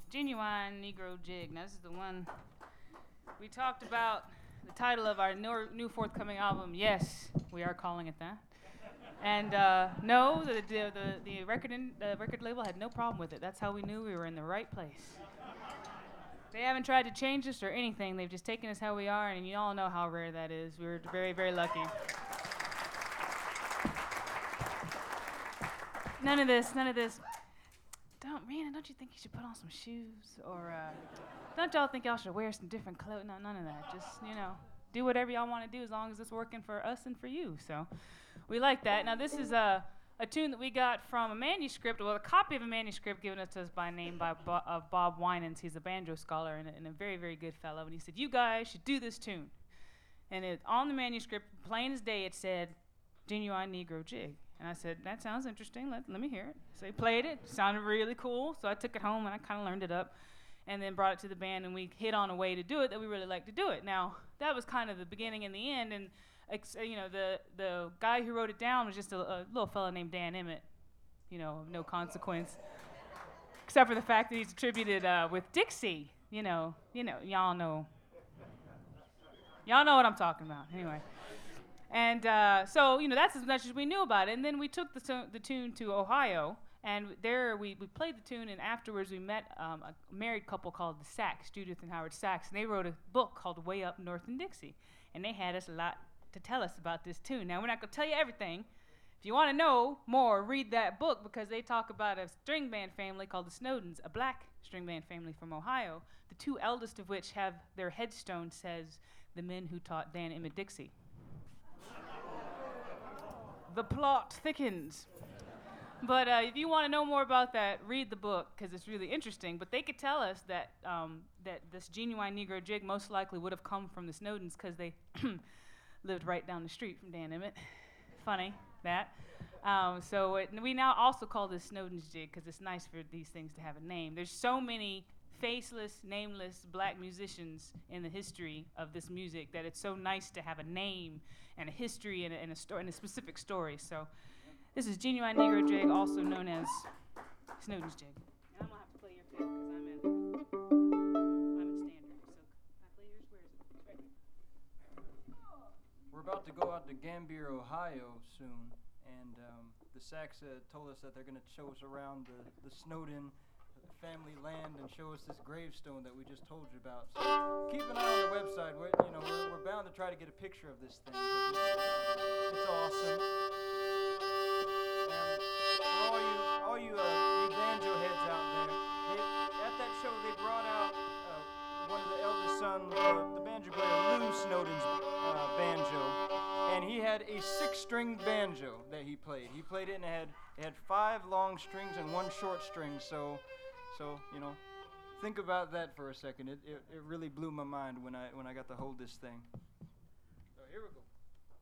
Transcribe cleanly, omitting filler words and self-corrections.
Genuine Negro Jig. Now, this is the one we talked about, the title of our new forthcoming album. Yes, we are calling it that. And no, the record label had no problem with it. That's how we knew we were in the right place. They haven't tried to change us or anything. They've just taken us how we are, and you all know how rare that is. We were very, very lucky. None of this. Don't you think you should put on some shoes? Or don't y'all think y'all should wear some different clothes? No, none of that. Just, do whatever y'all want to do as long as it's working for us and for you. So we like that. Now, this is a tune that we got from a manuscript, a copy of a manuscript given to us by name of Bob Winans. He's a banjo scholar and a very, very good fellow. And he said, you guys should do this tune. And on the manuscript, plain as day, it said, Genuine Negro Jig. And I said, that sounds interesting. Let me hear it. So he played it. Sounded really cool. So I took it home and I kind of learned it up and then brought it to the band, and we hit on a way to do it that we really liked to do it. Now, that was kind of the beginning and the end. And the guy who wrote it down was just a little fella named Dan Emmett, no consequence, except for the fact that he's attributed with Dixie. Y'all know what I'm talking about. Anyway. And so, that's as much as we knew about it. And then we took the tune to Ohio, and there we played the tune, and afterwards we met a married couple called the Sachs, Judith and Howard Sachs, and they wrote a book called Way Up North in Dixie. And they had us a lot to tell us about this tune. Now, we're not going to tell you everything. If you want to know more, read that book, because they talk about a string band family called the Snowdens, a black string band family from Ohio, the two eldest of which have their headstone says, the men who taught Dan Emmett Dixie. The plot thickens. But if you want to know more about that, read the book, because it's really interesting. But they could tell us that that this Genuine Negro Jig most likely would have come from the Snowdens, because they lived right down the street from Dan Emmett. Funny, that. We now also call this Snowden's Jig, because it's nice for these things to have a name. There's so many faceless, nameless black musicians in the history of this music that it's so nice to have a name and a history and a story and a specific story. So this is Genuine Negro Jig, also known as Snowden's Jig. And I'm gonna have to play your fiddle because I'm in standard. So can I play yours? Where is it? It's right here. We're about to go out to Gambier, Ohio soon, and the Sachs told us that they're gonna show us around the Snowden family land and show us this gravestone that we just told you about. So keep an eye on the website. We're bound to try to get a picture of this thing. It's awesome. And for all you banjo heads out there, at that show they brought out one of the eldest sons, the banjo player Lou Snowden's banjo, and he had a 6-string banjo that he played. He played it and it had 5 long strings and 1 short string. So, think about that for a second. It really blew my mind when I got to hold this thing. So here we go.